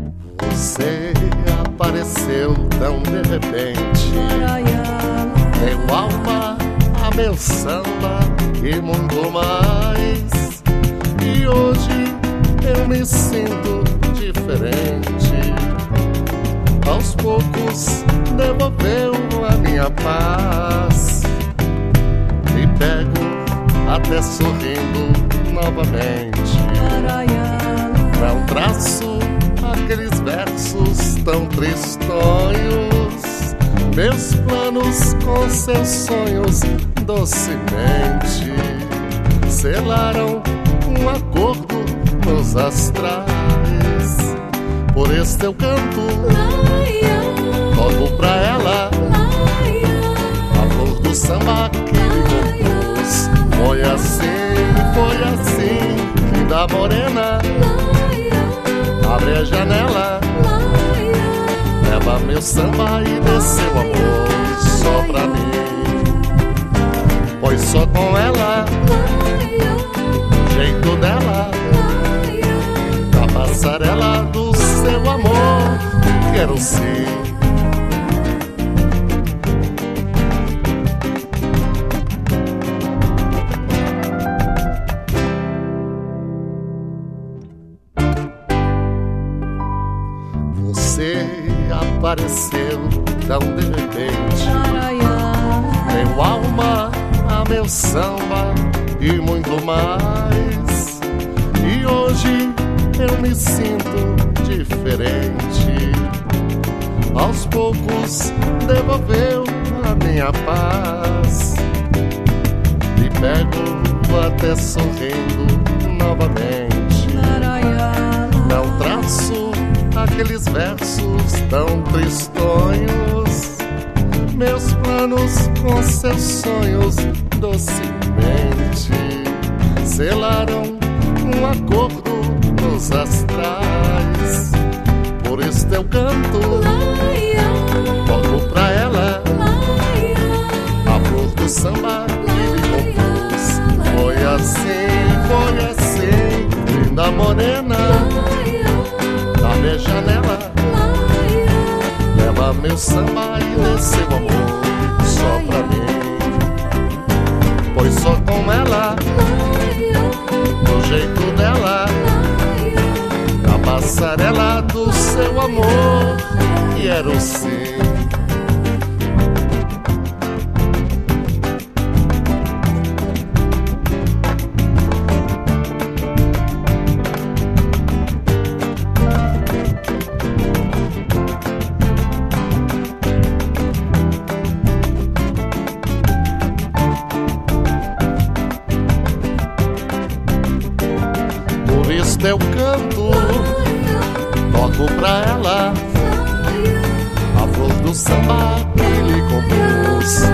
Você apareceu tão de repente, meu alma, a meu samba e muito mais. E hoje eu me sinto diferente. Aos poucos devolveu a minha paz. Me pego até sorrindo novamente. Não traço aqueles versos tão tristonhos, meus planos com seus sonhos docemente selaram um acordo nos astrais. Por este eu canto logo pra ela a flor do samba que me compôs. Foi assim, linda morena, abre a janela, leva meu samba e dê seu amor só pra mim. Pois só com ela, o jeito dela, na passarela do seu amor, quero sim. Você apareceu tão de repente, meu alma, a meu samba e muito mais. E hoje eu me sinto diferente. Aos poucos devolveu a minha paz. Me pego até sorrindo novamente. Não traço aqueles versos tão tristonhos, meus planos com seus sonhos docemente selaram um acordo nos astrais. Por isso eu canto logo pra ela a flor do samba que me compôs. Foi assim, linda morena, abre a janela, leva meu samba e dê seu amor só pra mim. Pois só com ela, do jeito dela, na passarela do seu amor, quero sim. Por isso eu canto logo pra ela a flor do samba que lhe compôs.